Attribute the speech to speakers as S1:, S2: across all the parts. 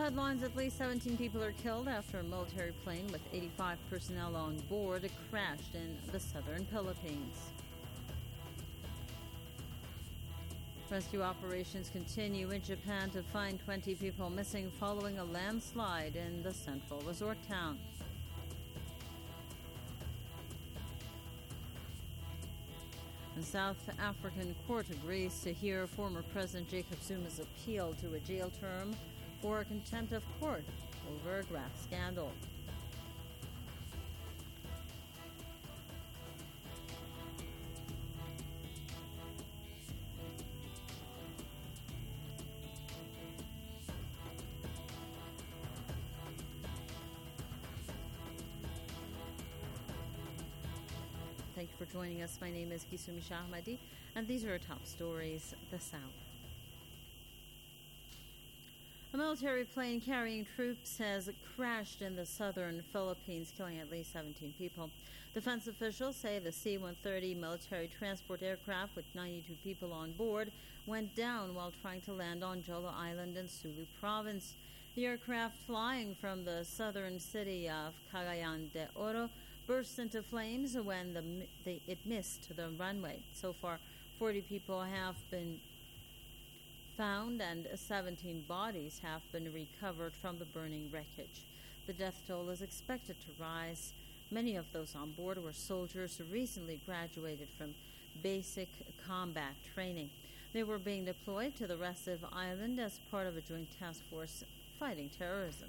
S1: headlines, at least 17 people are killed after a military plane with 85 personnel on board crashed in the southern Philippines. Rescue operations continue in Japan to find 20 people missing following a landslide in the central resort town. A South African court agrees to hear former President Jacob Zuma's appeal to a jail term for contempt of court over a graft scandal. Thank you for joining us. My name is Kisumi Shahmadi, and these are our top stories this hour. A military plane carrying troops has crashed in the southern Philippines, killing at least 17 people. Defense officials say the C-130 military transport aircraft with 92 people on board went down while trying to land on Jolo Island in Sulu Province. The aircraft, flying from the southern city of Cagayan de Oro, burst into flames when it missed the runway. So far, 40 people have been found and 17 bodies have been recovered from the burning wreckage. The death toll is expected to rise. Many of those on board were soldiers who recently graduated from basic combat training. They were being deployed to the Recife Island as part of a joint task force fighting terrorism.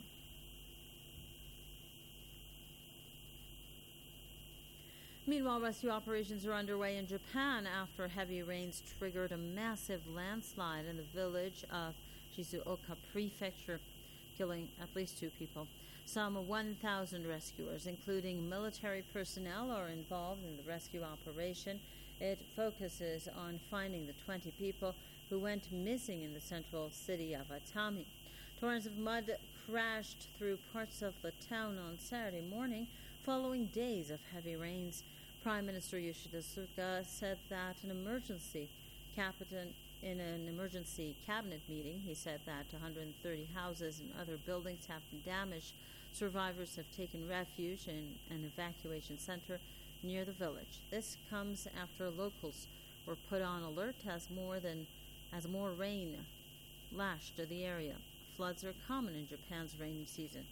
S1: Meanwhile, rescue operations are underway in Japan after heavy rains triggered a massive landslide in the village of Shizuoka Prefecture, killing at least 2 people. Some 1,000 rescuers, including military personnel, are involved in the rescue operation. It focuses on finding the 20 people who went missing in the central city of Atami. Torrents of mud crashed through parts of the town on Saturday morning following days of heavy rains. Prime Minister Yoshida Suga said that in an emergency cabinet meeting, he said that 130 houses and other buildings have been damaged. Survivors have taken refuge in an evacuation center near the village. This comes after locals were put on alert as more rain lashed the area. Floods are common in Japan's rainy season.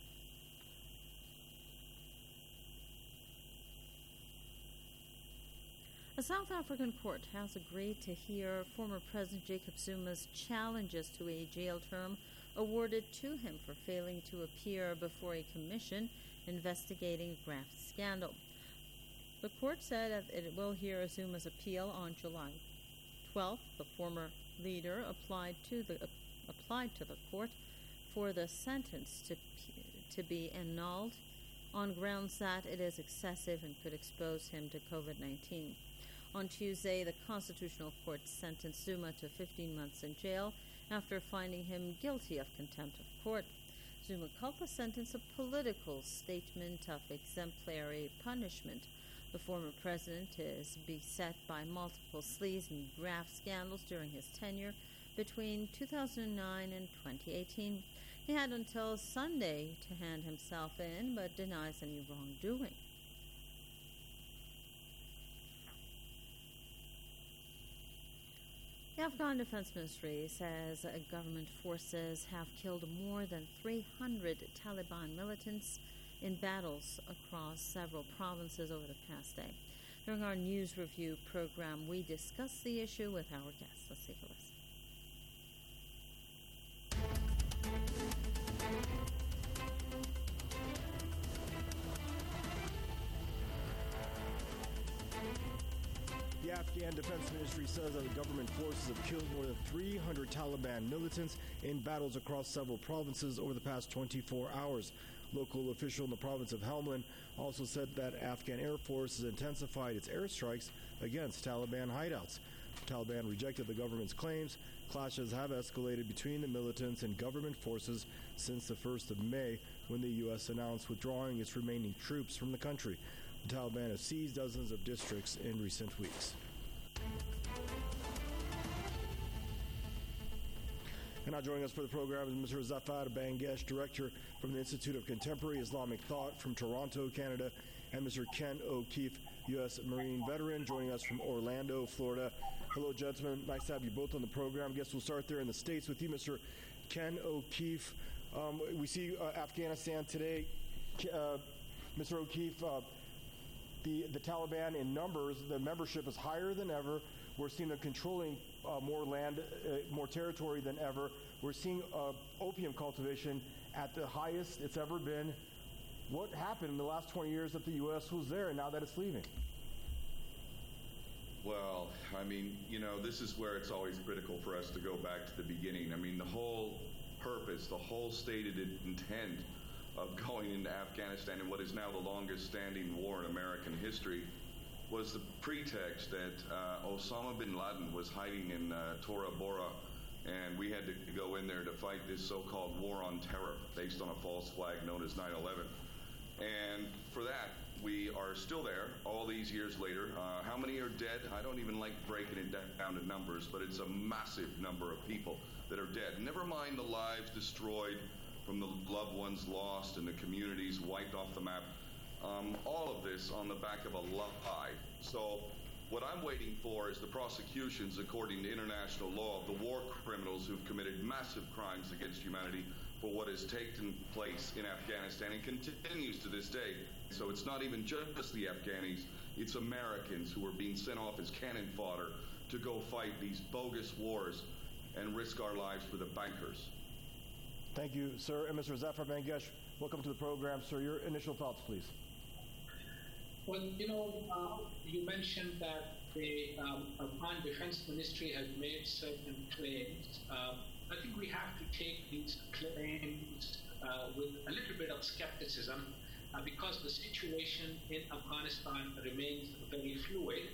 S1: A South African court has agreed to hear former President Jacob Zuma's challenges to a jail term awarded to him for failing to appear before a commission investigating a graft scandal. The court said that it will hear Zuma's appeal on July 12th. The former leader applied to the court for the sentence to be annulled on grounds that it is excessive and could expose him to COVID-19. On Tuesday, the Constitutional Court sentenced Zuma to 15 months in jail after finding him guilty of contempt of court. Zuma called the sentence a political statement of exemplary punishment. The former president is beset by multiple sleaze and graft scandals during his tenure between 2009 and 2018. He had until Sunday to hand himself in, but denies any wrongdoing. The Afghan Defense Ministry says government forces have killed more than 300 Taliban militants in battles across several provinces over the past day. During our news review program, we discussed the issue with our guests. Let's take a listen.
S2: The Afghan Defense Ministry says that the government forces have killed more than 300 Taliban militants in battles across several provinces over the past 24 hours. Local official in the province of Helmand also said that Afghan Air Force has intensified its airstrikes against Taliban hideouts. The Taliban rejected the government's claims. Clashes have escalated between the militants and government forces since the 1st of May, when the U.S. announced withdrawing its remaining troops from the country. The Taliban has seized dozens of districts in recent weeks. And And now joining us for the program is Mr. Zafar Bangesh, Director from the Institute of Contemporary Islamic Thought from Toronto, Canada, and Mr. Ken O'Keefe, U.S. Marine veteran, joining us from Orlando, Florida. Hello, gentlemen. Nice to have you both on the program. I guess we'll start there in the States with you, Mr. Ken O'Keefe. We see Afghanistan today. Mr. O'Keefe, the Taliban in numbers, the membership is higher than ever. We're seeing them controlling more land, more territory than ever. We're seeing opium cultivation at the highest it's ever been. What happened in the last 20 years that the U.S. was there and now that it's leaving?
S3: Well, I mean, this is where it's always critical for us to go back to the beginning. I mean, the whole purpose, the whole stated intent of going into Afghanistan in what is now the longest standing war in American history was the pretext that Osama bin Laden was hiding in Tora Bora, and we had to go in there to fight this so-called war on terror based on a false flag known as 9/11. And for that, we are still there all these years later. How many are dead? I don't even like breaking it down to numbers, but it's a massive number of people that are dead. Never mind the lives destroyed from the loved ones lost and the communities wiped off the map. All of this on the back of a lie. So what I'm waiting for is the prosecutions according to international law of the war criminals who've committed massive crimes against humanity for what has taken place in Afghanistan and continues to this day. So it's not even just the Afghanis, it's Americans who are being sent off as cannon fodder to go fight these bogus wars and risk our lives for the bankers.
S2: Thank you, sir. And Mr. Zafar Bangesh, welcome to the program, sir. Your initial thoughts, please.
S4: Well, you mentioned that the Afghan Defense Ministry has made certain claims. I think we have to take these claims with a little bit of skepticism because the situation in Afghanistan remains very fluid.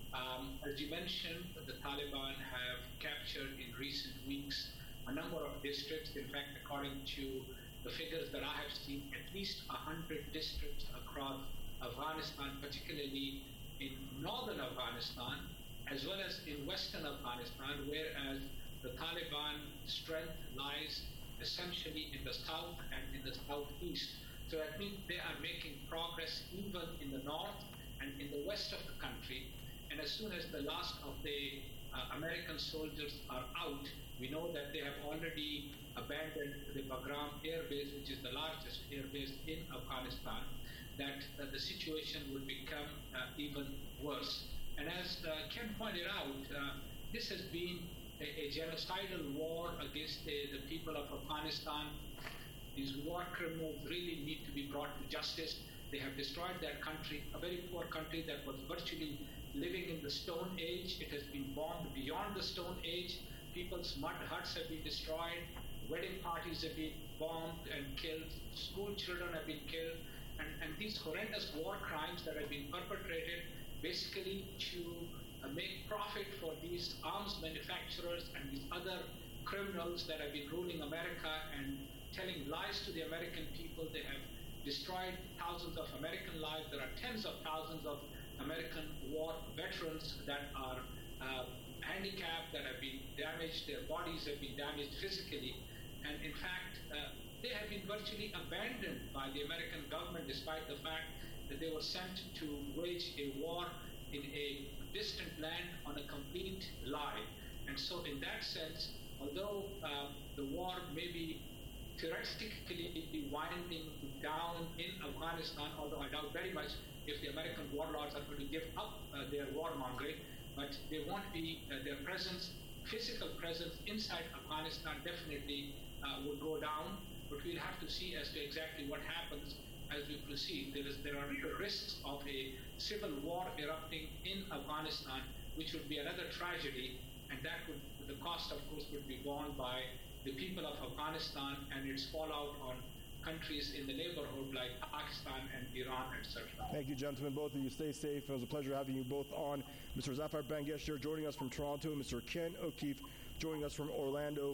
S4: As you mentioned, the Taliban have captured in recent weeks a number of districts. In fact, according to the figures that I have seen, at least 100 districts across Afghanistan, particularly in northern Afghanistan, as well as in western Afghanistan, whereas the Taliban strength lies essentially in the south and in the southeast. So that means they are making progress even in the north and in the west of the country. And as soon as the last of the American soldiers are out, we know that they have already abandoned the Bagram Air Base, which is the largest air base in Afghanistan, that the situation will become even worse. And as Ken pointed out, this has been a genocidal war against the people of Afghanistan. These war criminals really need to be brought to justice. They have destroyed that country, a very poor country that was virtually living in the Stone Age. It has been bombed beyond the Stone Age. People's mud huts have been destroyed. Wedding parties have been bombed and killed. School children have been killed. And these horrendous war crimes that have been perpetrated basically to make profit for these arms manufacturers and these other criminals that have been ruling America and telling lies to the American people. They have destroyed thousands of American lives. There are tens of thousands of American war veterans that are handicapped, that have been damaged. Their bodies have been damaged physically. And in fact, they have been virtually abandoned by the American government, despite the fact that they were sent to wage a war in a distant land on a complete lie. And so in that sense, although the war may be theoretically winding down in Afghanistan, although I doubt very much if the American warlords are going to give up their warmongering, but they won't be, their presence, physical presence inside Afghanistan definitely will go down. But we'll have to see as to exactly what happens as we proceed. There are risks of a civil war erupting in Afghanistan, which would be another tragedy, and that would, the cost, of course, would be borne by the people of Afghanistan and its fallout on countries in the neighborhood like Pakistan and Iran, etc.
S2: Thank you, gentlemen. Both of you stay safe. It was a pleasure having you both on. Mr. Zafar Bangesh here joining us from Toronto, and Mr. Ken O'Keefe joining us from Orlando.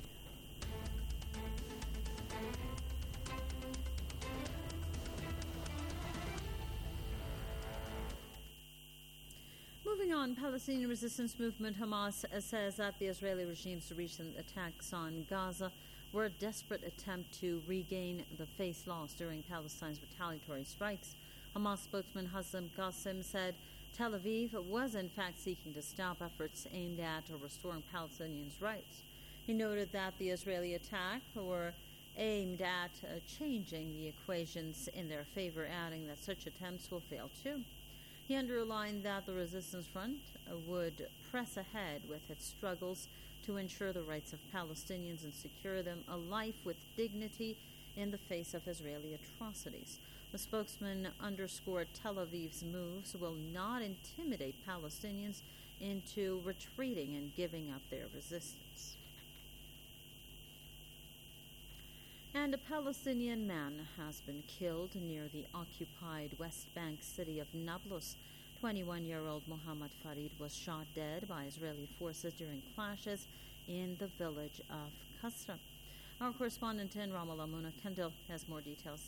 S1: Moving Moving on, Palestinian resistance movement Hamas says that the Israeli regime's recent attacks on Gaza were a desperate attempt to regain the face lost during Palestine's retaliatory strikes. Hamas spokesman Hassan Qasem said Tel Aviv was in fact seeking to stop efforts aimed at restoring Palestinians' rights. He noted that the Israeli attacks were aimed at changing the equations in their favor, adding that such attempts will fail too. He underlined that the resistance front would press ahead with its struggles to ensure the rights of Palestinians and secure them a life with dignity in the face of Israeli atrocities. The spokesman underscored Tel Aviv's moves will not intimidate Palestinians into retreating and giving up their resistance. And a Palestinian man has been killed near the occupied West Bank city of Nablus. 21-year-old Mohammed Farid was shot dead by Israeli forces during clashes in the village of Kasra. Our correspondent in Ramallah, Muna Kendall, has more details.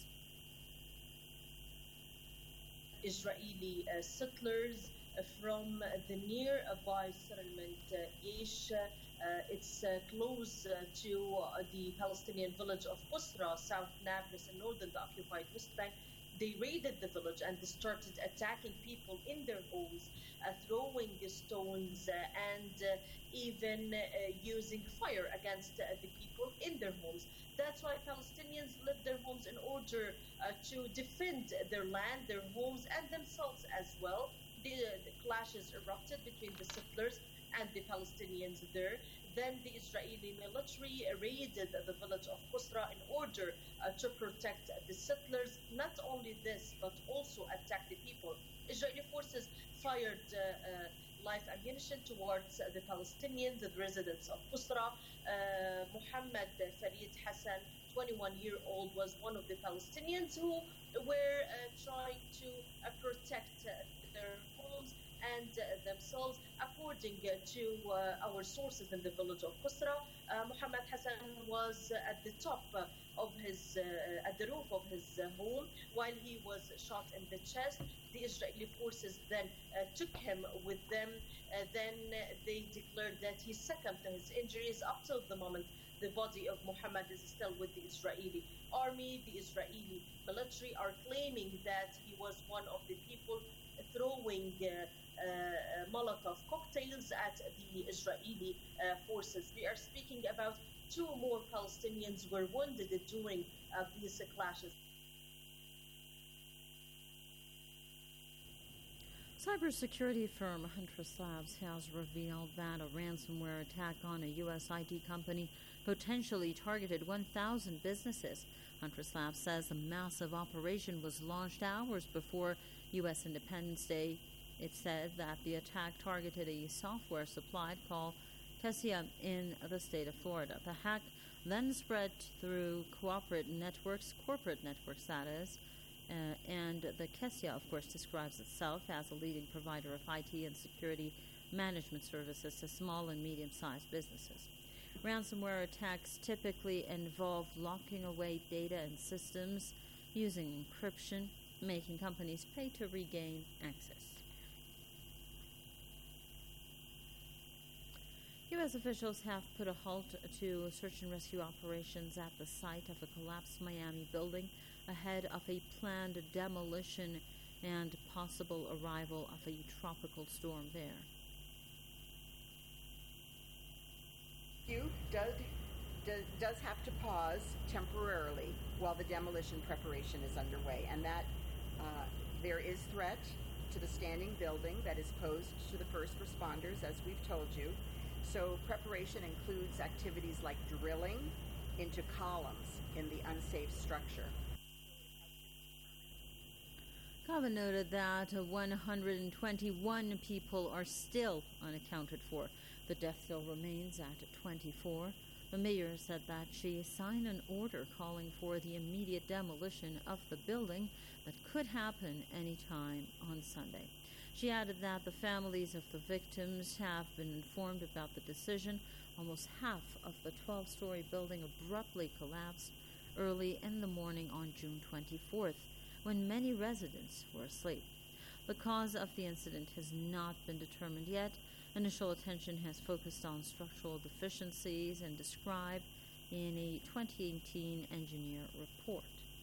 S5: Israeli settlers from the nearby settlement Yesh. It's close to the Palestinian village of Qusra, South Nablus, and northern the occupied West Bank. They raided the village and they started attacking people in their homes, throwing stones and even using fire against the people in their homes. That's why Palestinians left their homes in order to defend their land, their homes, and themselves as well. The clashes erupted between the settlers and the Palestinians there. Then the Israeli military raided the village of Qusra in order to protect the settlers. Not only this, but also attack the people. Israeli forces fired live ammunition towards the Palestinians, the residents of Qusra. Mohammed Farid Hassan, 21-year-old, was one of the Palestinians who were trying to protect their homes and themselves. According to our sources in the village of Qusra, Mohammed Hassan was at the top of his, at the roof of his home while he was shot in the chest. The Israeli forces then took him with them. Then they declared that he succumbed to his injuries. Up till the moment, the body of Mohammed is still with the Israeli army. The Israeli military are claiming that he was one of the people throwing Molotov cocktails at the Israeli forces. We are speaking about 2 more Palestinians were wounded during these clashes.
S1: Cybersecurity firm Huntress Labs has revealed that a ransomware attack on a U.S. IT company potentially targeted 1,000 businesses. Huntress Labs says the massive operation was launched hours before U.S. Independence Day. It said that the attack targeted a software supplied called Kessia in the state of Florida. The hack then spread through corporate networks that is, and the Kessia, of course, describes itself as a leading provider of IT and security management services to small and medium-sized businesses. Ransomware attacks typically involve locking away data and systems using encryption, making companies pay to regain access. U.S. officials have put a halt to search and rescue operations at the site of a collapsed Miami building ahead of a planned demolition and possible arrival of a tropical storm there.
S6: Does have to pause temporarily while the demolition preparation is underway, and that there is threat to the standing building that is posed to the first responders, as we've told you. So preparation includes activities like drilling into columns in the unsafe structure.
S1: Kava noted that 121 people are still unaccounted for. The death toll remains at 24. The mayor said that she signed an order calling for the immediate demolition of the building that could happen any time on Sunday. She added that the families of the victims have been informed about the decision. Almost half of the 12-story building abruptly collapsed early in the morning on June 24th, when many residents were asleep. The cause of the incident has not been determined yet. Initial attention has focused on structural deficiencies and described in a 2018 engineer report.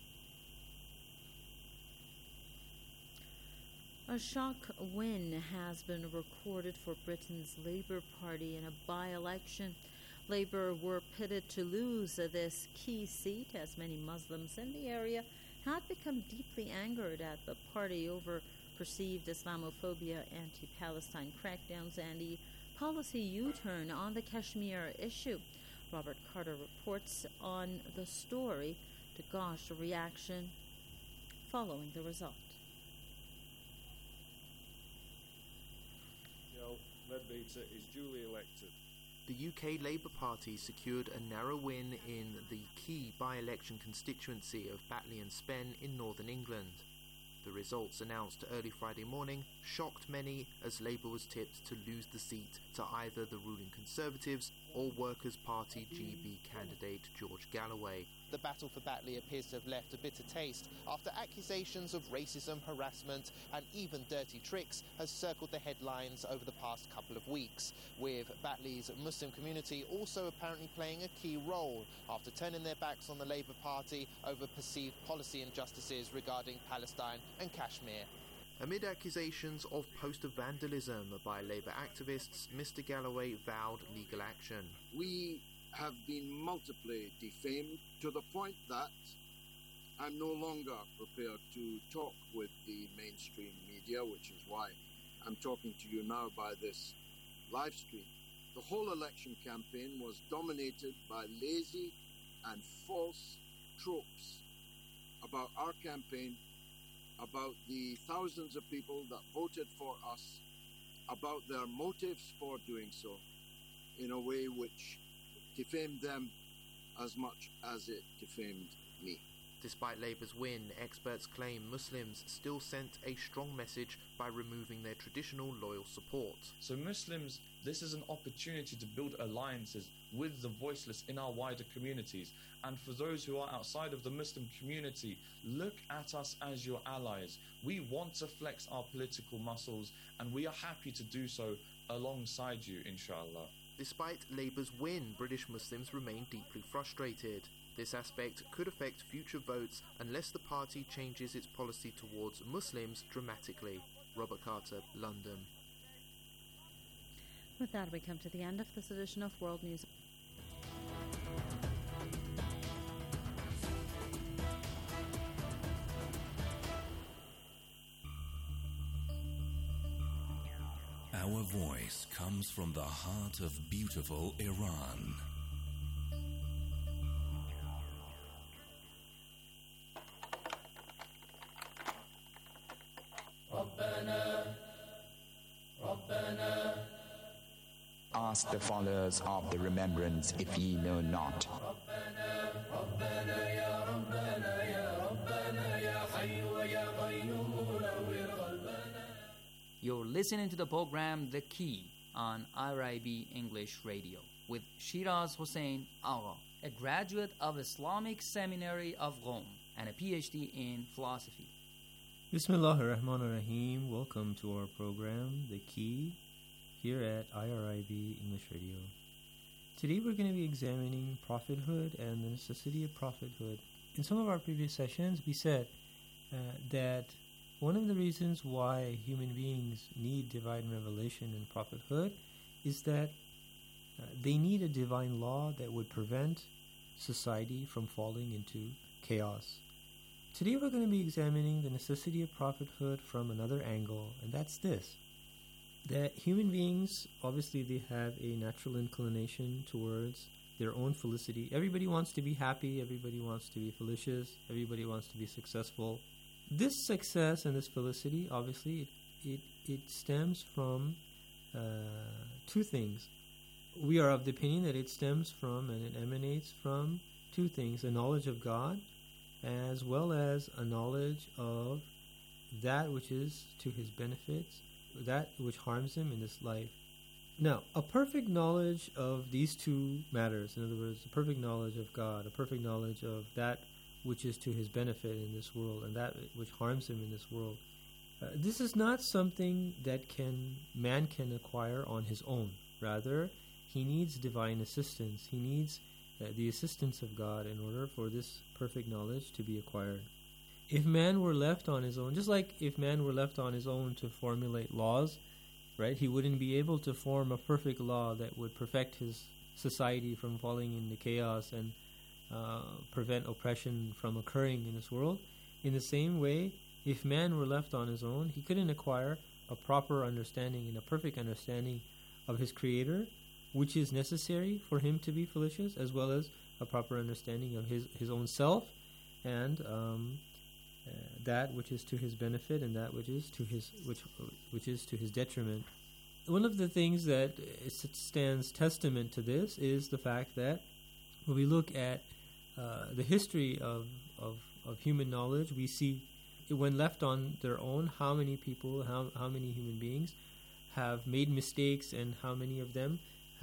S1: A shock win has been recorded for Britain's Labour Party in a by-election. Labour were pitted to lose this key seat, as many Muslims in the area had become deeply angered at the party over perceived Islamophobia, anti-Palestine crackdowns, and a policy U-turn on the Kashmir issue. Robert Carter reports on the story. To Gosh, a reaction following the result.
S7: Leadbeater is duly elected.
S8: The UK Labour Party secured a narrow win in the key by-election constituency of Batley and Spen in northern England. The results announced early Friday morning shocked many, as Labour was tipped to lose the seat to either the ruling Conservatives or Workers' Party GB candidate George Galloway.
S9: The battle for Batley appears to have left a bitter taste after accusations of racism, harassment and even dirty tricks has circled the headlines over the past couple of weeks, with Batley's Muslim community also apparently playing a key role after turning their backs on the Labour Party over perceived policy injustices regarding Palestine and Kashmir.
S8: Amid accusations of poster vandalism by Labour activists, Mr Galloway vowed legal action.
S10: We have been multiply defamed to the point that I'm no longer prepared to talk with the mainstream media, which is why I'm talking to you now by this live stream. The whole election campaign was dominated by lazy and false tropes about our campaign, about the thousands of people that voted for us, about their motives for doing so, in a way which defamed them as much as it defamed me.
S8: Despite Labour's win, experts claim Muslims still sent a strong message by removing their traditional loyal support.
S11: So Muslims, this is an opportunity to build alliances with the voiceless in our wider communities. And for those who are outside of the Muslim community, look at us as your allies. We want to flex our political muscles, and we are happy to do so alongside you, inshallah.
S8: Despite Labour's win, British Muslims remain deeply frustrated. This aspect could affect future votes unless the party changes its policy towards Muslims dramatically. Robert Carter, London.
S1: With that, we come to the end of this edition of World News.
S12: Our voice comes from the heart of beautiful Iran.
S13: Ask the followers of the remembrance if ye know not.
S14: You're listening to the program The Key on IRIB English Radio with Shiraz Hossein Agha, a graduate of Islamic Seminary of Rome and a PhD in philosophy.
S15: Bismillahir Rahmanir Rahim. Welcome to our program The Key here at IRIB English Radio. Today we're going to be examining prophethood and the necessity of prophethood. In some of our previous sessions we said that one of the reasons why human beings need divine revelation and prophethood is that they need a divine law that would prevent society from falling into chaos. Today we're going to be examining the necessity of prophethood from another angle, and that's this. That human beings, obviously they have a natural inclination towards their own felicity. Everybody wants to be happy, everybody wants to be felicitous, everybody wants to be successful. This success and this felicity, obviously, it stems from two things. We are of the opinion that it stems from and it emanates from two things: a knowledge of God, as well as a knowledge of that which is to his benefits, that which harms him in this life. Now, a perfect knowledge of these two matters, in other words, a perfect knowledge of God, a perfect knowledge of that which is to his benefit in this world and that which harms him in this world, This is not something that man can acquire on his own. Rather, he needs divine assistance. He needs the assistance of God in order for this perfect knowledge to be acquired. If man were left on his own, just like if man were left on his own to formulate laws, right, he wouldn't be able to form a perfect law that would perfect his society from falling into chaos and prevent oppression from occurring in this world. In the same way, if man were left on his own, he couldn't acquire a proper understanding and a perfect understanding of his Creator, which is necessary for him to be felicitous, as well as a proper understanding of his own self and that which is to his benefit and that which is to his detriment. One of the things that stands testament to this is the fact that when we look at the history of human knowledge, we see when left on their own how many people, how many human beings have made mistakes, and how many of them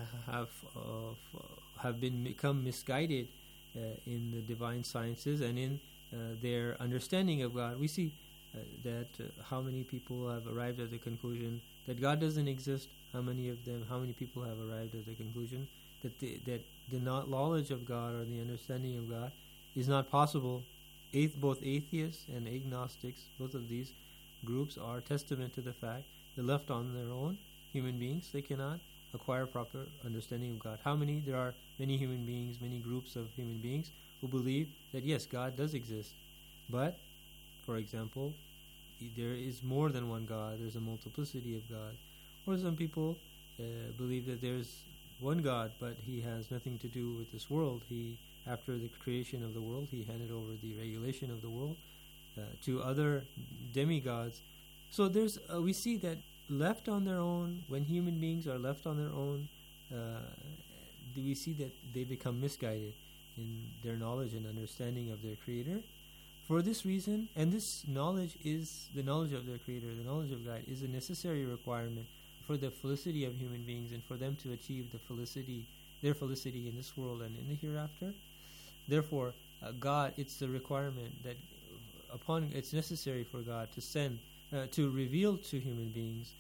S15: have become misguided in the divine sciences and in their understanding of God. We see that how many people have arrived at the conclusion that God doesn't exist. How many people have arrived at the conclusion that the knowledge of God or the understanding of God is not possible. Both atheists and agnostics, both of these groups are testament to the fact that left on their own, human beings, they cannot acquire proper understanding of God. There are many human beings, many groups of human beings who believe that yes, God does exist. But, for example, there is more than one God, there's a multiplicity of God. Or some people believe that there's one God, but he has nothing to do with this world. After the creation of the world, he handed over the regulation of the world to other demigods. So we see that left on their own, when human beings are left on their own, we see that they become misguided in their knowledge and understanding of their Creator. For this reason, and this knowledge is the knowledge of their Creator, the knowledge of God, is a necessary requirement for the felicity of human beings and for them to achieve their felicity in this world and in the hereafter. Therefore, God, it's a requirement that it's necessary for God to reveal to human beings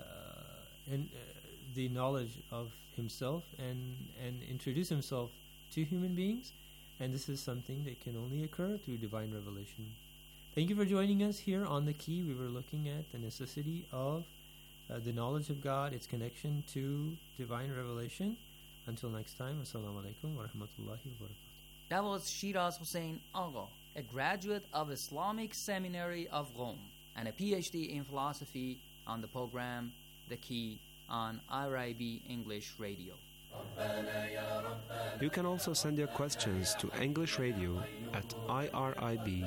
S15: the knowledge of Himself and introduce Himself to human beings. And this is something that can only occur through divine revelation. Thank you for joining us here on The Key. We were looking at the necessity of the knowledge of God, its connection to divine revelation. Until next time, Assalamu alaikum wa rahmatullahi wa barakatuh.
S14: That was Shiraz Hussain Agha, a graduate of Islamic Seminary of Rome and a PhD in philosophy, on the program The Key on IRIB English Radio.
S16: You can also send your questions to English Radio at irib.ir.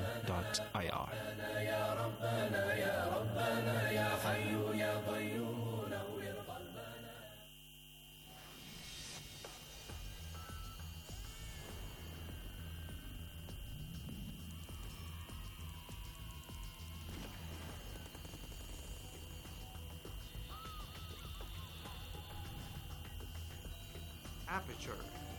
S8: Aperture.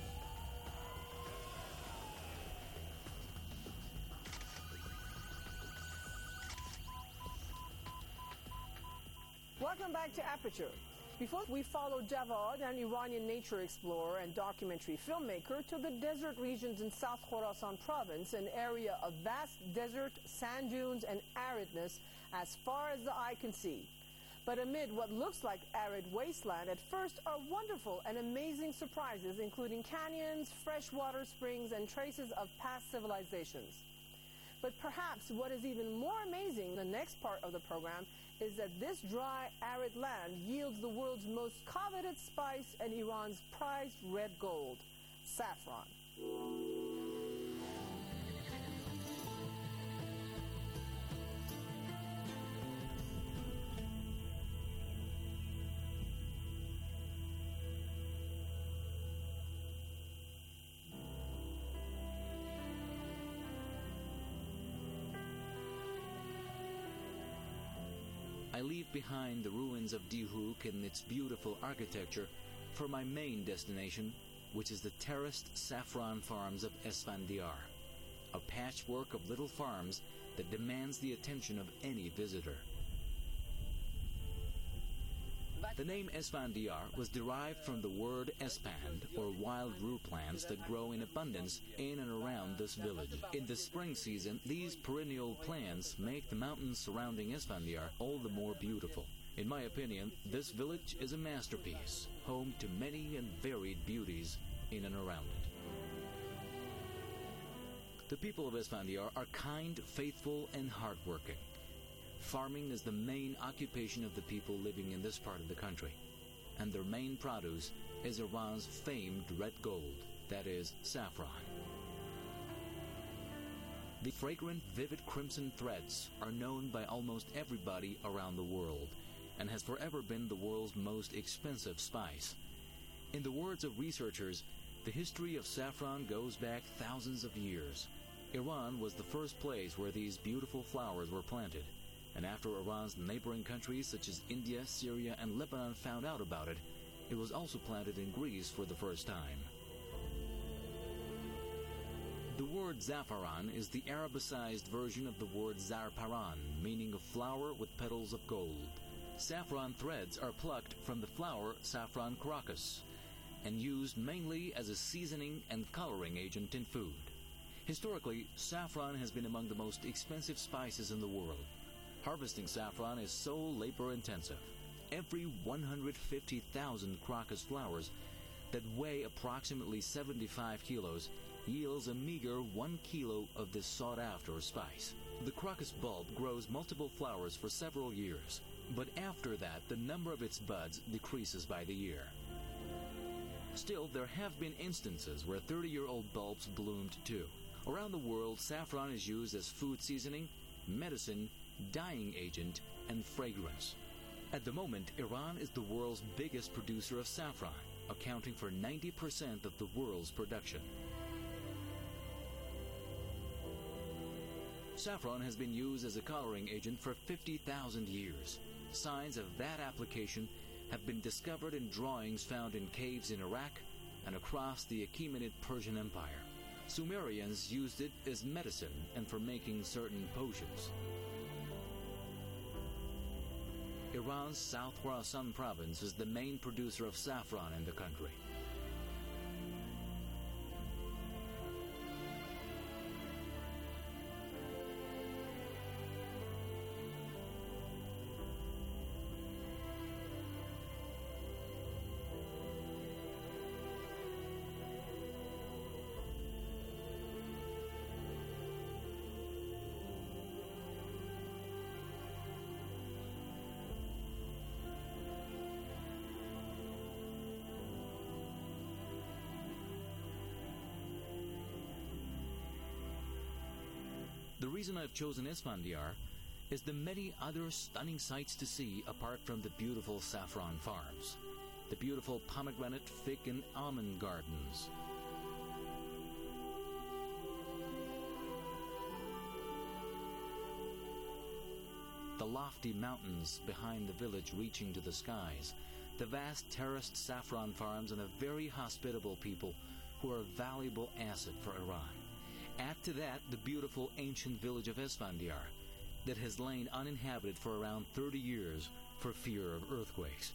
S17: Welcome back to Aperture. Before we follow Javad, an Iranian nature explorer and documentary filmmaker, to the desert regions in South Khorasan province, an area of vast desert, sand dunes, and aridness as far as the eye can see. But amid what looks like arid wasteland, at first are wonderful and amazing surprises, including canyons, freshwater springs, and traces of past civilizations. But perhaps what is even more amazing, the next part of the program, is that this dry, arid land yields the world's most coveted spice and Iran's prized red gold, saffron.
S18: I leave behind the ruins of Dihuk and its beautiful architecture for my main destination, which is the terraced saffron farms of Esfandiar, a patchwork of little farms that demands the attention of any visitor. The name Esfandiar was derived from the word espand, or wild rue plants that grow in abundance in and around this village. In the spring season, these perennial plants make the mountains surrounding Esfandiar all the more beautiful. In my opinion, this village is a masterpiece, home to many and varied beauties in and around it. The people of Esfandiar are kind, faithful, and hardworking. Farming is the main occupation of the people living in this part of the country, and their main produce is Iran's famed red gold, that is, saffron. The fragrant, vivid crimson threads are known by almost everybody around the world, and has forever been the world's most expensive spice. In the words of researchers, the history of saffron goes back thousands of years. Iran was the first place where these beautiful flowers were planted, and after Iran's neighboring countries such as India, Syria, and Lebanon found out about it, it was also planted in Greece for the first time. The word zafaran is the Arabicized version of the word zarparan, meaning a flower with petals of gold. Saffron threads are plucked from the flower Saffron crocus and used mainly as a seasoning and coloring agent in food. Historically, saffron has been among the most expensive spices in the world. Harvesting saffron is so labor-intensive. Every 150,000 crocus flowers that weigh approximately 75 kilos yields a meager 1 kilo of this sought-after spice. The crocus bulb grows multiple flowers for several years, but after that, the number of its buds decreases by the year. Still, there have been instances where 30-year-old bulbs bloomed too. Around the world, saffron is used as food seasoning, medicine, dyeing agent, and fragrance. At the moment, Iran is the world's biggest producer of saffron, accounting for 90% of the world's production. Saffron has been used as a coloring agent for 50,000 years. Signs of that application have been discovered in drawings found in caves in Iraq and across the Achaemenid Persian Empire. Sumerians used it as medicine and for making certain potions. Iran's South Khorasan province is the main producer of saffron in the country. The reason I've chosen Esfandiar is the many other stunning sights to see apart from the beautiful saffron farms, the beautiful pomegranate, fig, and almond gardens, the lofty mountains behind the village reaching to the skies, the vast terraced saffron farms, and a very hospitable people who are a valuable asset for Iran. Add to that the beautiful ancient village of Esfandiar that has lain uninhabited for around 30 years for fear of earthquakes.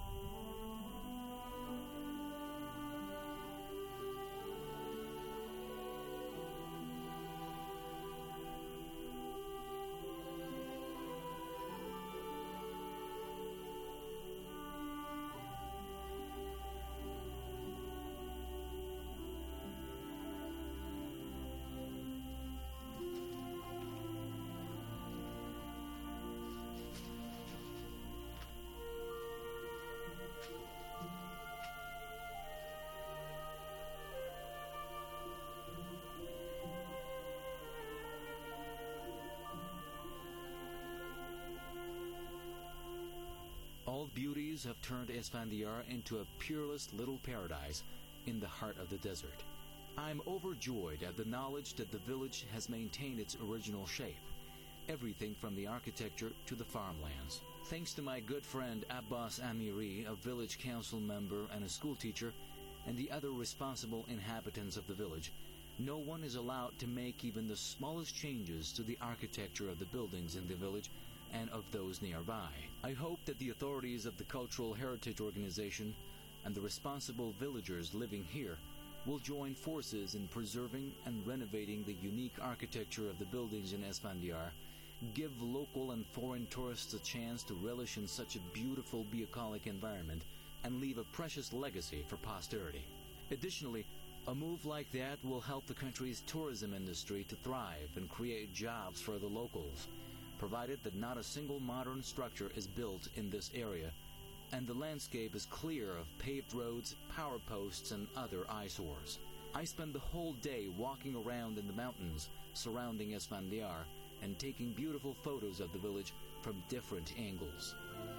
S18: All beauties have turned Esfandiar into a peerless little paradise in the heart of the desert. I'm overjoyed at the knowledge that the village has maintained its original shape, everything from the architecture to the farmlands. Thanks to my good friend Abbas Amiri, a village council member and a school teacher, and the other responsible inhabitants of the village, no one is allowed to make even the smallest changes to the architecture of the buildings in the village and of those nearby. I hope that the authorities of the Cultural Heritage Organization and the responsible villagers living here will join forces in preserving and renovating the unique architecture of the buildings in Esfandiar, give local and foreign tourists a chance to relish in such a beautiful bucolic environment, and leave a precious legacy for posterity. Additionally, a move like that will help the country's tourism industry to thrive and create jobs for the locals, provided that not a single modern structure is built in this area, and the landscape is clear of paved roads, power posts, and other eyesores. I spend the whole day walking around in the mountains surrounding Esfandiar and taking beautiful photos of the village from different angles.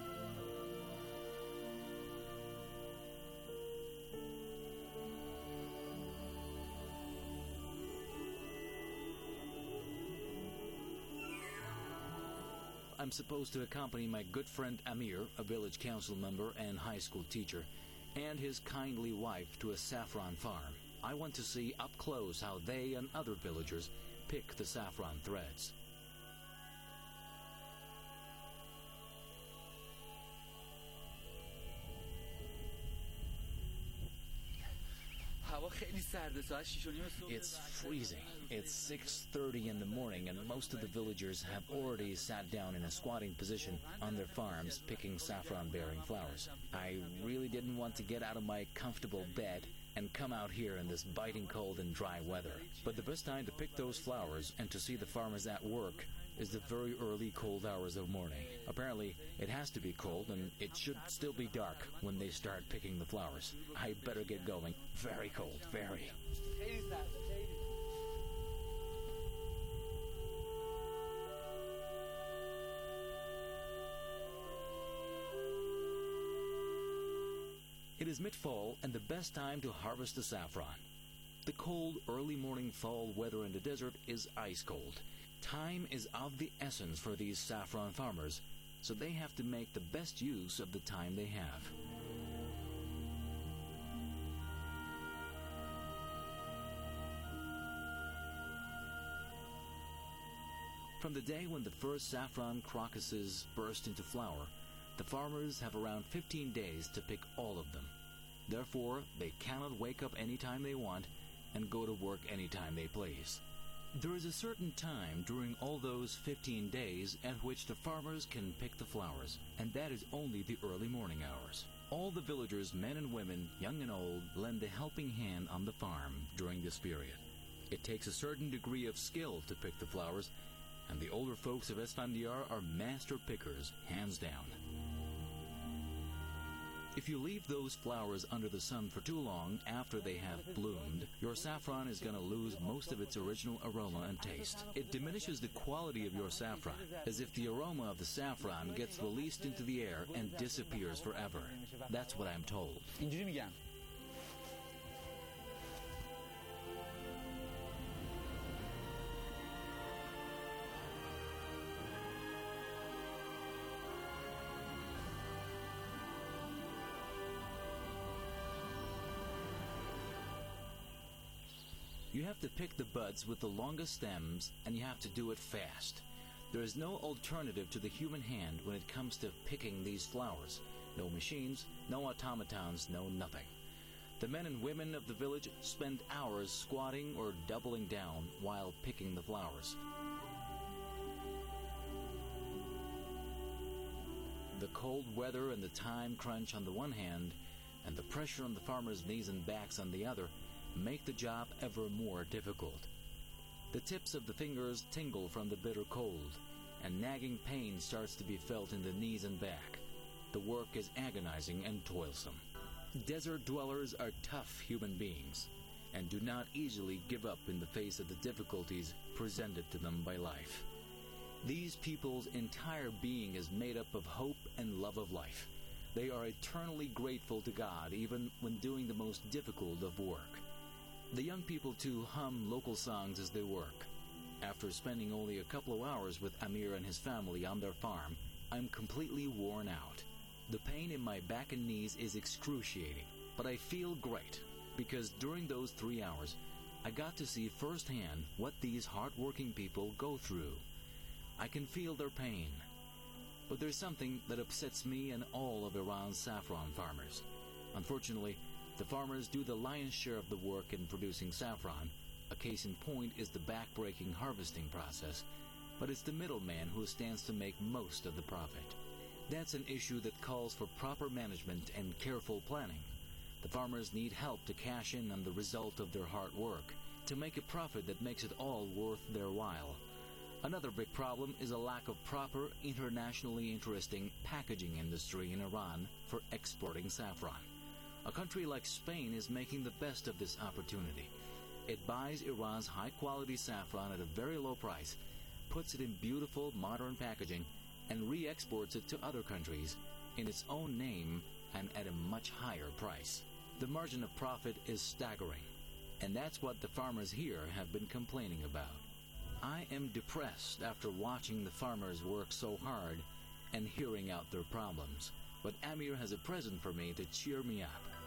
S18: I'm supposed to accompany my good friend Amir, a village council member and high school teacher, and his kindly wife to a saffron farm. I want to see up close how they and other villagers pick the saffron threads. It's freezing. It's 6:30 in the morning, and most of the villagers have already sat down in a squatting position on their farms picking saffron-bearing flowers. I really didn't want to get out of my comfortable bed and come out here in this biting cold and dry weather. But the best time to pick those flowers and to see the farmers at work is the very early cold hours of morning. Apparently, it has to be cold, and it should still be dark when they start picking the flowers. I better get going. Very cold, very. It is mid-fall and the best time to harvest the saffron. The cold, early morning fall weather in the desert is ice cold. Time is of the essence for these saffron farmers, so they have to make the best use of the time they have. From the day when the first saffron crocuses burst into flower, the farmers have around 15 days to pick all of them. Therefore, they cannot wake up anytime they want and go to work anytime they please. There is a certain time during all those 15 days at which the farmers can pick the flowers, and that is only the early morning hours. All the villagers, men and women, young and old, lend a helping hand on the farm during this period. It takes a certain degree of skill to pick the flowers, and the older folks of Esfandiar are master pickers, hands down. If you leave those flowers under the sun for too long after they have bloomed, your saffron is going to lose most of its original aroma and taste. It diminishes the quality of your saffron, as if the aroma of the saffron gets released into the air and disappears forever. That's what I'm told. You have to pick the buds with the longest stems, and you have to do it fast. There is no alternative to the human hand when it comes to picking these flowers. No machines, no automatons, no nothing. The men and women of the village spend hours squatting or doubling down while picking the flowers. The cold weather and the time crunch on the one hand, and the pressure on the farmers' knees and backs on the other, make the job ever more difficult. The tips of the fingers tingle from the bitter cold, and nagging pain starts to be felt in the knees and back. The work is agonizing and toilsome. Desert dwellers are tough human beings, and do not easily give up in the face of the difficulties presented to them by life. These people's entire being is made up of hope and love of life. They are eternally grateful to God even when doing the most difficult of work. The young people, too, hum local songs as they work. After spending only a couple of hours with Amir and his family on their farm, I'm completely worn out. The pain in my back and knees is excruciating, but I feel great, because during those 3 hours, I got to see firsthand what these hard-working people go through. I can feel their pain, But there's something that upsets me and all of Iran's saffron farmers. Unfortunately, the farmers do the lion's share of the work in producing saffron. A case in point is the back-breaking harvesting process, but it's the middleman who stands to make most of the profit. That's an issue that calls for proper management and careful planning. The farmers need help to cash in on the result of their hard work, to make a profit that makes it all worth their while. Another big problem is a lack of proper, internationally interesting packaging industry in Iran for exporting saffron. A country like Spain is making the best of this opportunity. It buys Iran's high-quality saffron at a very low price, puts it in beautiful, modern packaging, and re-exports it to other countries in its own name and at a much higher price. The margin of profit is staggering, and that's what the farmers here have been complaining about. I am depressed after watching the farmers work so hard and hearing out their problems, but Amir has a present for me to cheer me up.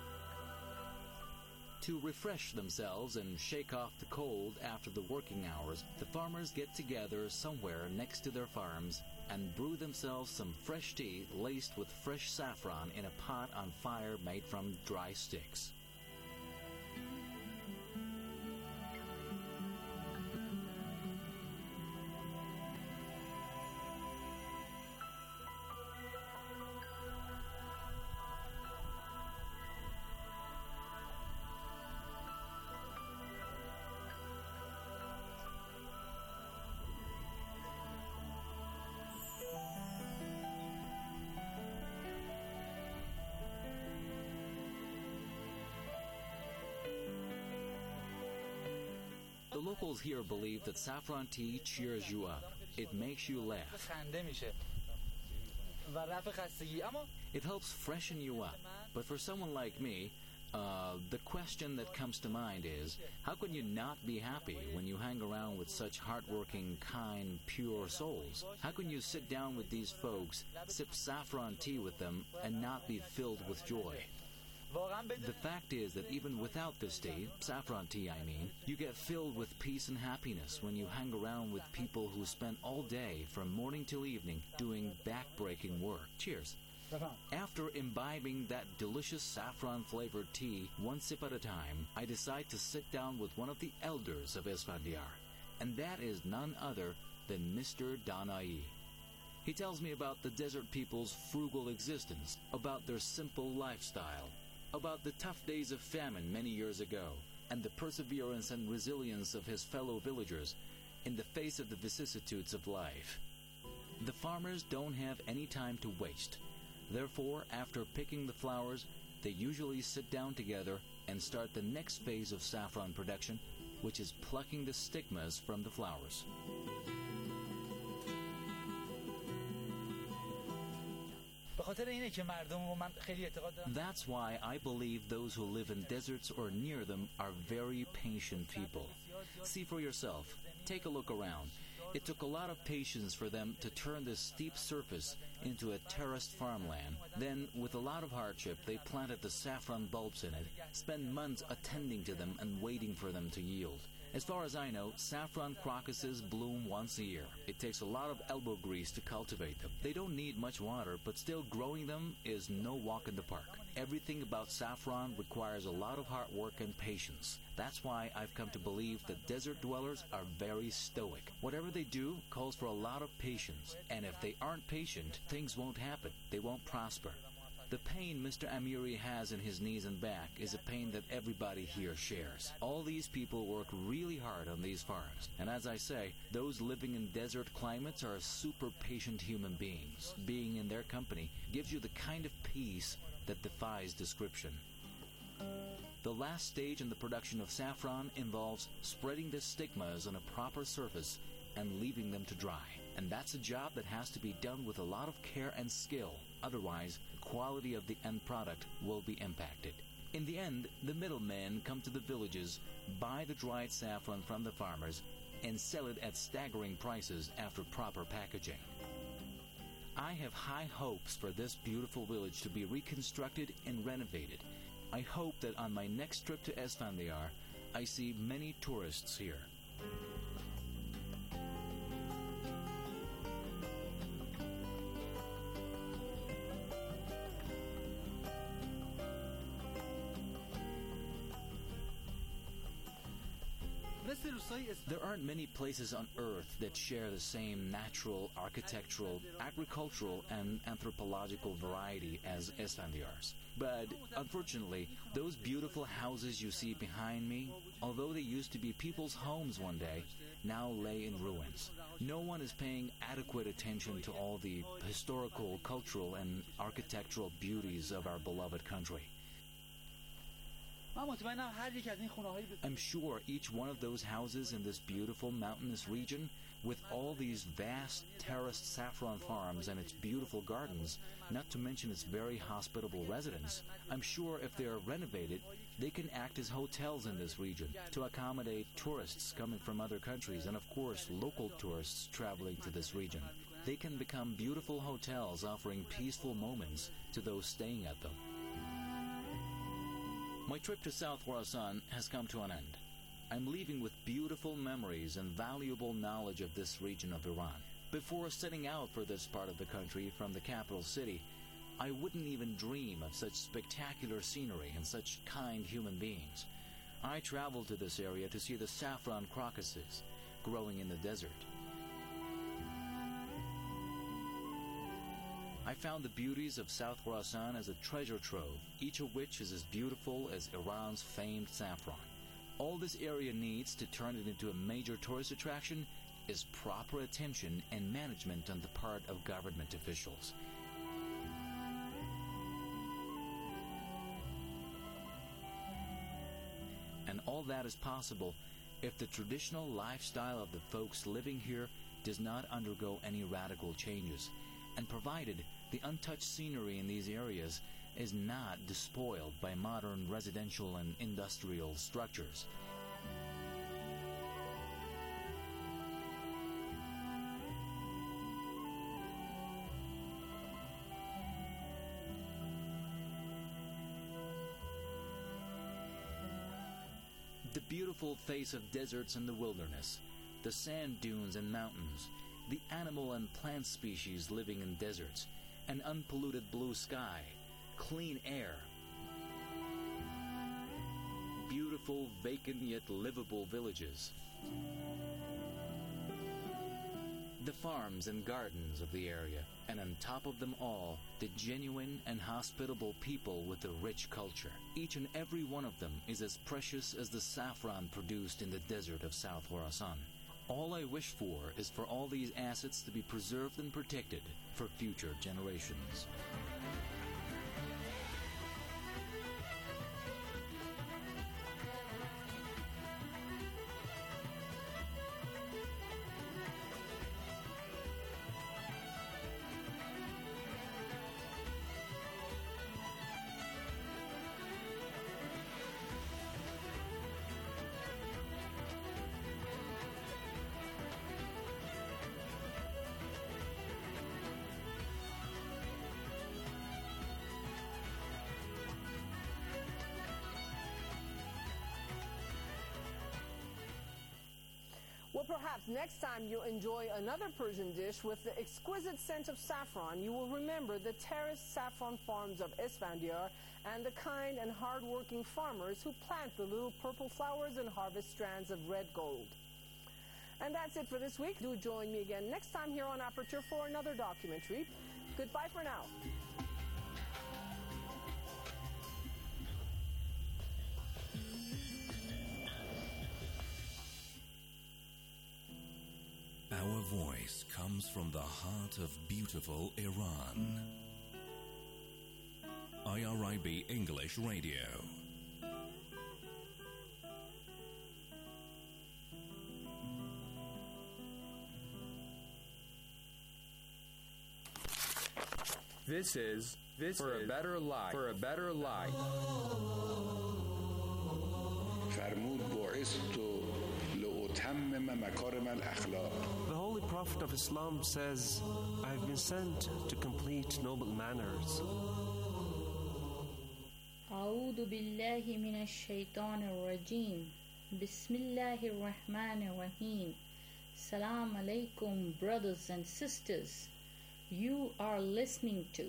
S18: To refresh themselves and shake off the cold after the working hours, the farmers get together somewhere next to their farms and brew themselves some fresh tea laced with fresh saffron in a pot on fire made from dry sticks. The locals here believe that saffron tea cheers you up. It makes you laugh. It helps freshen you up. But for someone like me, the question that comes to mind is, how can you not be happy when you hang around with such hardworking, kind, pure souls? How can you sit down with these folks, sip saffron tea with them, and not be filled with joy? The fact is that even without this tea, saffron tea I mean, you get filled with peace and happiness when you hang around with people who spend all day from morning till evening doing back-breaking work. Cheers. After imbibing that delicious saffron-flavored tea one sip at a time, I decide to sit down with one of the elders of Esfandiar, and that is none other than Mr. Danai. He tells me about the desert people's frugal existence, about their simple lifestyle, about the tough days of famine many years ago, and the perseverance and resilience of his fellow villagers in the face of the vicissitudes of life. The farmers don't have any time to waste. Therefore, after picking the flowers, they usually sit down together and start the next phase of saffron production, which is plucking the stigmas from the flowers. That's why I believe those who live in deserts or near them are very patient people. See for yourself. Take a look around. It took a lot of patience for them to turn this steep surface into a terraced farmland. Then, with a lot of hardship, they planted the saffron bulbs in it, spent months attending to them and waiting for them to yield. As far as I know, saffron crocuses bloom once a year. It takes a lot of elbow grease to cultivate them. They don't need much water, but still growing them is no walk in the park. Everything about saffron requires a lot of hard work and patience. That's why I've come to believe that desert dwellers are very stoic. Whatever they do calls for a lot of patience, and if they aren't patient, things won't happen. They won't prosper. The pain Mr. Amiri has in his knees and back is a pain that everybody here shares. All these people work really hard on these farms, and as I say, those living in desert climates are super patient human beings. Being in their company gives you the kind of peace that defies description. The last stage in the production of saffron involves spreading the stigmas on a proper surface and leaving them to dry. And that's a job that has to be done with a lot of care and skill. Otherwise, the quality of the end product will be impacted. In the end, the middlemen come to the villages, buy the dried saffron from the farmers, and sell it at staggering prices after proper packaging. I have high hopes for this beautiful village to be reconstructed and renovated. I hope that on my next trip to Esfandiar, I see many tourists here. There aren't many places on Earth that share the same natural, architectural, agricultural, and anthropological variety as Esfandiar's. But, unfortunately, those beautiful houses you see behind me, although they used to be people's homes one day, now lay in ruins. No one is paying adequate attention to all the historical, cultural, and architectural beauties of our beloved country. I'm sure each one of those houses in this beautiful mountainous region, with all these vast terraced saffron farms and its beautiful gardens, not to mention its very hospitable residents, I'm sure if they are renovated, they can act as hotels in this region to accommodate tourists coming from other countries and, of course, local tourists traveling to this region. They can become beautiful hotels offering peaceful moments to those staying at them. My trip to South Khorasan has come to an end. I'm leaving with beautiful memories and valuable knowledge of this region of Iran. Before setting out for this part of the country from the capital city, I wouldn't even dream of such spectacular scenery and such kind human beings. I traveled to this area to see the saffron crocuses growing in the desert. I found the beauties of South Khorasan as a treasure trove, each of which is as beautiful as Iran's famed saffron. All this area needs to turn it into a major tourist attraction is proper attention and management on the part of government officials. And all that is possible if the traditional lifestyle of the folks living here does not undergo any radical changes, and provided the untouched scenery in these areas is not despoiled by modern residential and industrial structures. The beautiful face of deserts and the wilderness, the sand dunes and mountains, the animal and plant species living in deserts, an unpolluted blue sky, clean air, beautiful, vacant yet livable villages, the farms and gardens of the area, and on top of them all, the genuine and hospitable people with a rich culture. Each and every one of them is as precious as the saffron produced in the desert of South Khorasan. All I wish for is for all these assets to be preserved and protected for future generations.
S17: Well, perhaps next time you enjoy another Persian dish with the exquisite scent of saffron, you will remember the terraced saffron farms of Esfandiar and the kind and hard-working farmers who plant the little purple flowers and harvest strands of red gold. And that's it for this week. Do join me again next time here on Aperture for another documentary. Goodbye for now.
S12: Our voice comes from the heart of beautiful Iran. IRIB English Radio.
S16: This is a better life. For a better life.
S19: The Holy Prophet of Islam says, I have been sent to complete noble manners.
S20: أعوذ بالله من الشيطان الرجيم بسم الله الرحمن الرحيم. Salam alaikum, brothers and sisters. You are listening to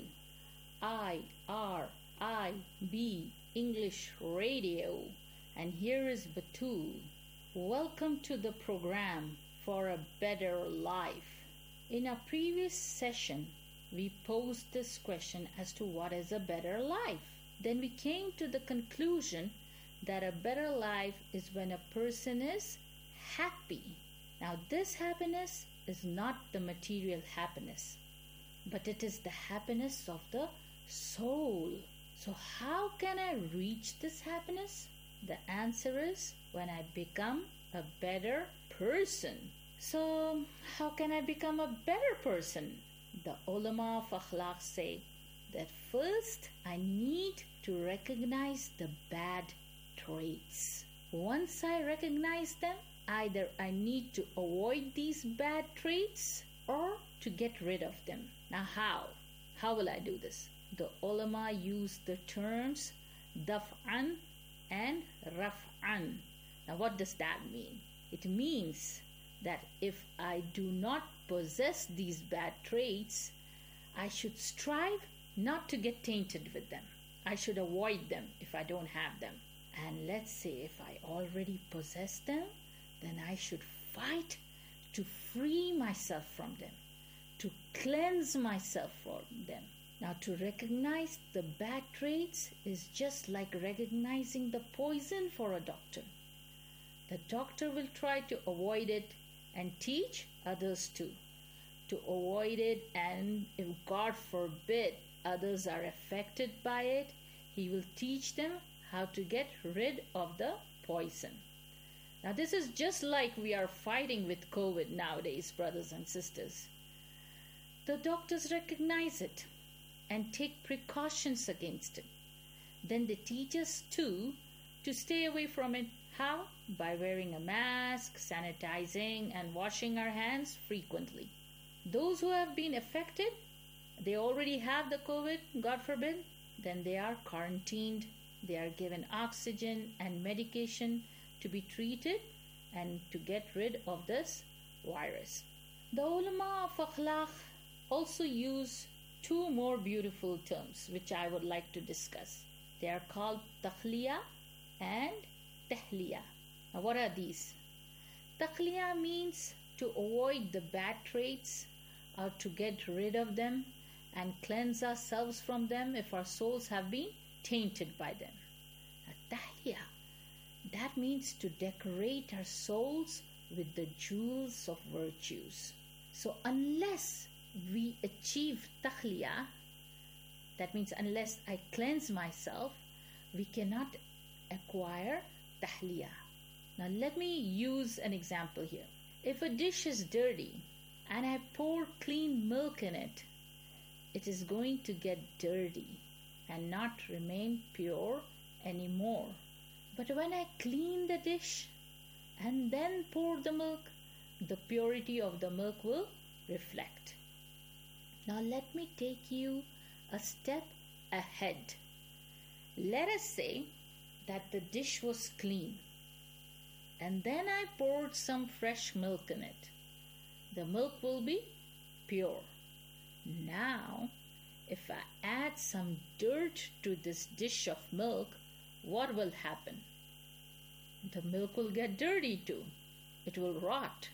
S20: IRIB English Radio, and here is Batul Welcome to the program For a Better Life. In our previous session, we posed this question as to what is a better life. Then we came to the conclusion that a better life is when a person is happy. Now, this happiness is not the material happiness, but it is the happiness of the soul. So how can I reach this happiness? The answer is when I become a better person. So how can I become a better person? The ulama of akhlaq say that first I need to recognize the bad traits. Once I recognize them, either I need to avoid these bad traits or to get rid of them. Now how? How will I do this? The ulama use the terms daf'an and raf'an. Now what does that mean? It means that if I do not possess these bad traits, I should strive not to get tainted with them. I should avoid them if I don't have them. And let's say if I already possess them, then I should fight to free myself from them, to cleanse myself from them. Now, to recognize the bad traits is just like recognizing the poison for a doctor. The doctor will try to avoid it and teach others too to avoid it, and if God forbid others are affected by it, he will teach them how to get rid of the poison. Now this is just like we are fighting with COVID nowadays, brothers and sisters. The doctors recognize it and take precautions against it. Then they teach us too to stay away from it. How? By wearing a mask, sanitizing, and washing our hands frequently. Those who have been affected, they already have the COVID, God forbid, then they are quarantined. They are given oxygen and medication to be treated and to get rid of this virus. The ulama of akhlaq also use two more beautiful terms which I would like to discuss. They are called takhliya and tahliya. Now what are these? Takhliya means to avoid the bad traits or to get rid of them and cleanse ourselves from them if our souls have been tainted by them. Tahliya, that means to decorate our souls with the jewels of virtues. So unless we achieve tahliya, that means unless I cleanse myself, we cannot acquire tahliya. Now let me use an example here. If a dish is dirty and I pour clean milk in it, it is going to get dirty and not remain pure anymore. But when I clean the dish and then pour the milk, the purity of the milk will reflect. Now let me take you a step ahead. Let us say that the dish was clean and then I poured some fresh milk in it. The milk will be pure. Now, if I add some dirt to this dish of milk, what will happen? The milk will get dirty too. It will rot.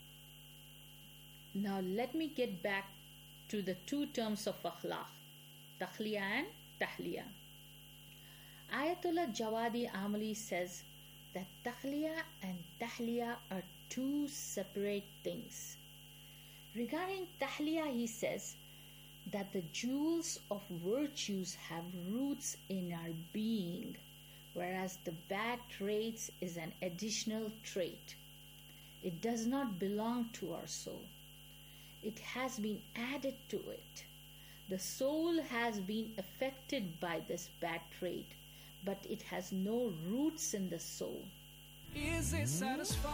S20: Now let me get back to the two terms of akhlaq, takhliya and tahliya. Ayatollah Jawadi Amali says that takhliya and tahliya are two separate things. Regarding tahliya, he says that the jewels of virtues have roots in our being, whereas the bad traits is an additional trait. It does not belong to our soul. It has been added to it. The soul has been affected by this bad trait, but it has no roots in the soul.
S21: Is it satisfied?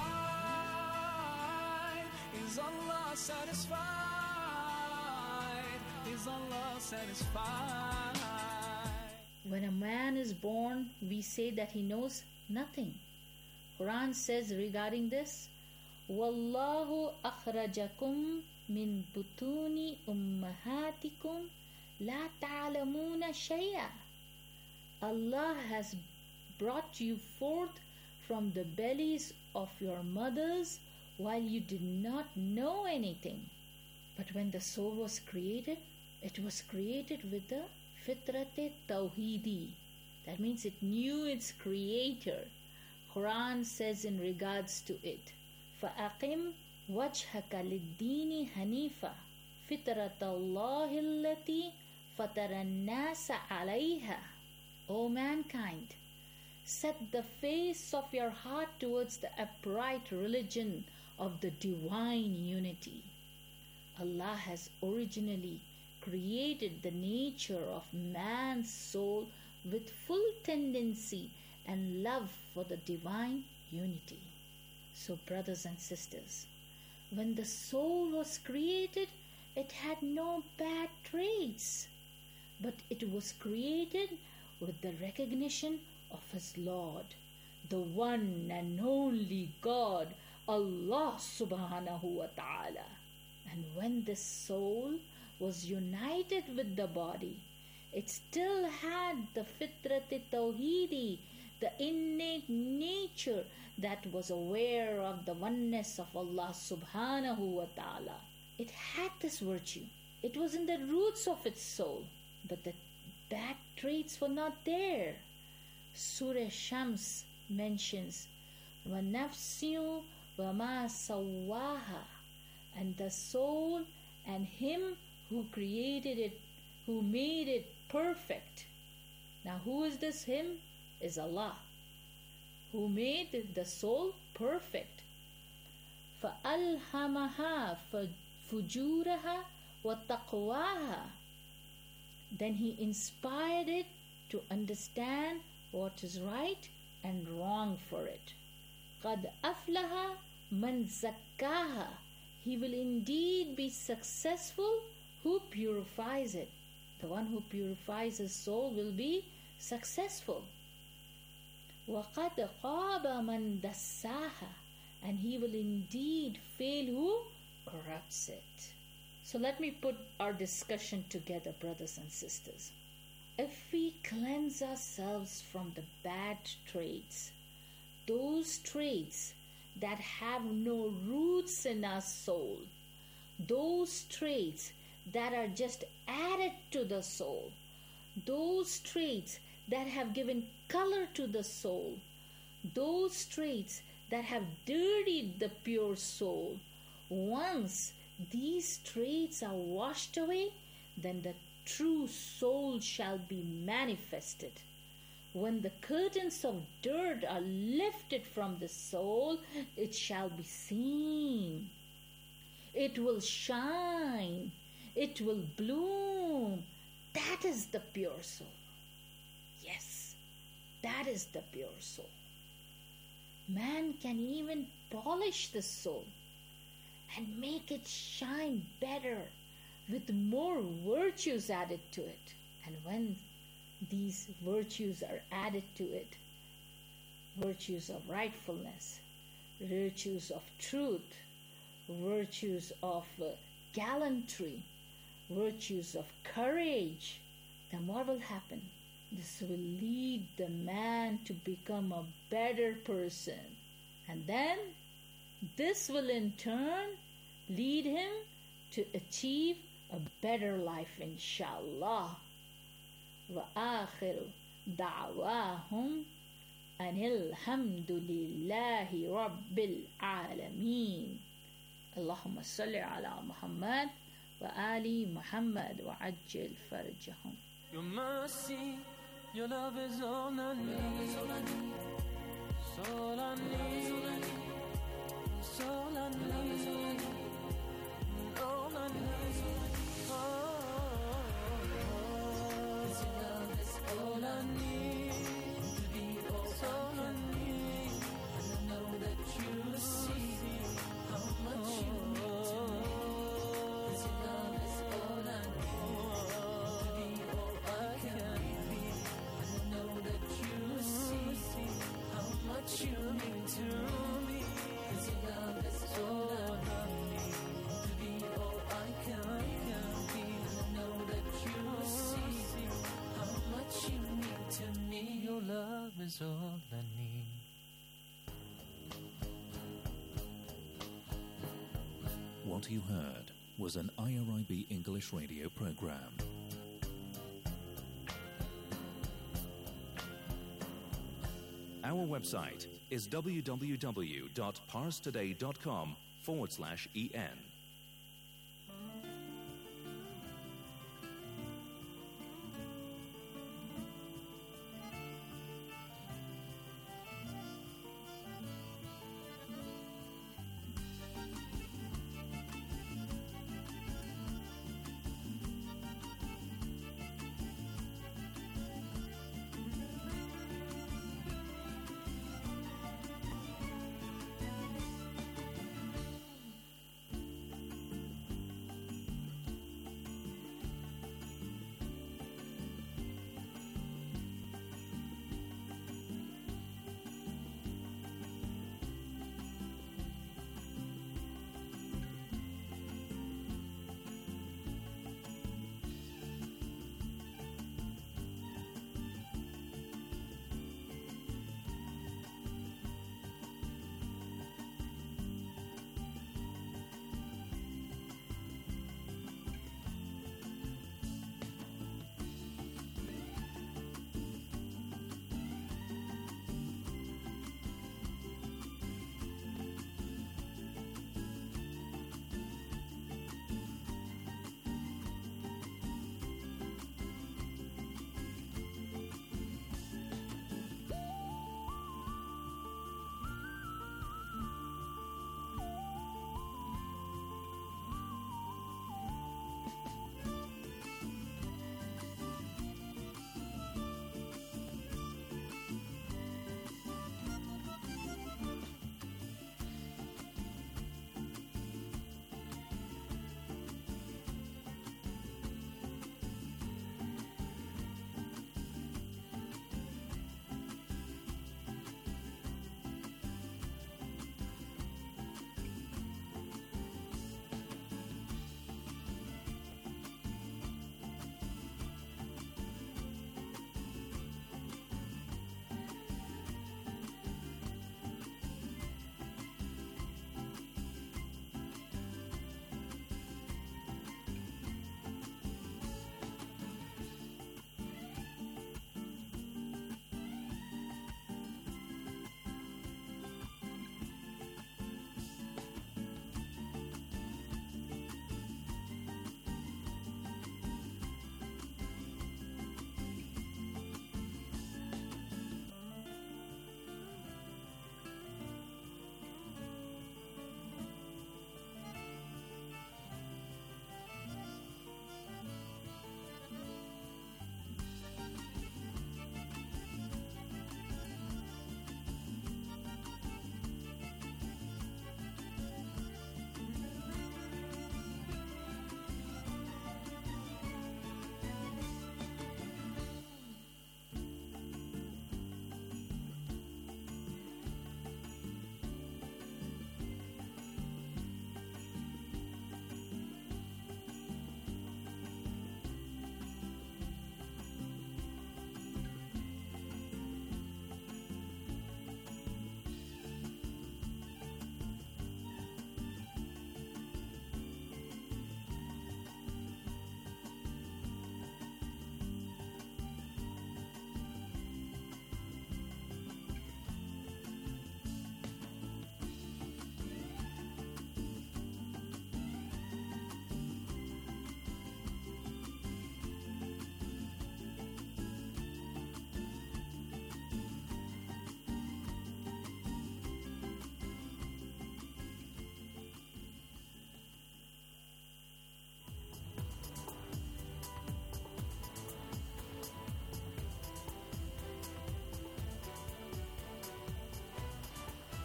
S21: Is Allah satisfied? Is Allah satisfied?
S20: When a man is born, we say that he knows nothing. Quran says regarding this, Wallahu akhrajakum min butuni ummahatikum la ta'lamuna shay'a. Allah has brought you forth from the bellies of your mothers while you did not know anything. But when the soul was created, it was created with the fitrat tawhidi. That means it knew its creator. Quran says in regards to it, فَأَقِمْ وَجْهَكَ لِلدِّينِ حَنِيفًا فِطْرَةَ اللَّهِ الَّتِي فَطَرَ النَّاسَ عَلَيْهَا. O mankind, set the face of your heart towards the upright religion of the divine unity. Allah has originally created the nature of man's soul with full tendency and love for the divine unity. So, brothers and sisters, when the soul was created, it had no bad traits, but it was created with the recognition of his Lord, the one and only God, Allah subhanahu wa ta'ala. And when this soul was united with the body, it still had the fitrat tawhidi, the innate nature that was aware of the oneness of Allah subhanahu wa ta'ala. It had this virtue. It was in the roots of its soul, but the bad traits were not there. Surah Shams mentions, وَنَفْسِيُ وَمَا سَوَّاهَا, and the soul and him who created it, who made it perfect. Now who is this him? Is Allah, who made the soul perfect. فَأَلْهَمَهَا فُجُورَهَا وَتَقْوَاهَا. Then he inspired it to understand what is right and wrong for it. قَدْ أَفْلَهَا مَنْ زَكَّاهَا. He will indeed be successful who purifies it. The one who purifies his soul will be successful. وَقَدْ خَابَ مَنْ دَسَّاهَا. And he will indeed fail who corrupts it. So let me put our discussion together, brothers and sisters. If we cleanse ourselves from the bad traits, those traits that have no roots in our soul, those traits that are just added to the soul, those traits that have given color to the soul, those traits that have dirtied the pure soul, once these traits are washed away, then the true soul shall be manifested. When the curtains of dirt are lifted from the soul, it shall be seen. It will shine. It will bloom. That is the pure soul. Yes, that is the pure soul. Man can even polish the soul and make it shine better with more virtues added to it. And when these virtues are added to it, virtues of rightfulness, virtues of truth, virtues of gallantry, virtues of courage, then what will happen? This will lead the man to become a better person. And then this will in turn lead him to achieve a better life, inshallah. وآخر دعواهم أن الحمد لله رب العالمين. اللهم صل على محمد وآل محمد وعجل فرجهم.
S21: Your mercy, your love is all I need. It's all I need. It's all I need. All I need. All I need. It's all I need. And I know that you see how much you mean to me. 'Cause your love is all I need. To be all I can be. And I know that you see how much you mean to me. 'Cause your love is all I need. To be all I can be. And I know that you see how much you mean to me. Your love is all I need.
S12: What you heard was an IRIB English radio program. Our website is www.parstoday.com/en.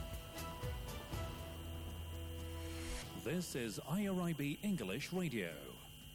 S12: This is IRIB English Radio.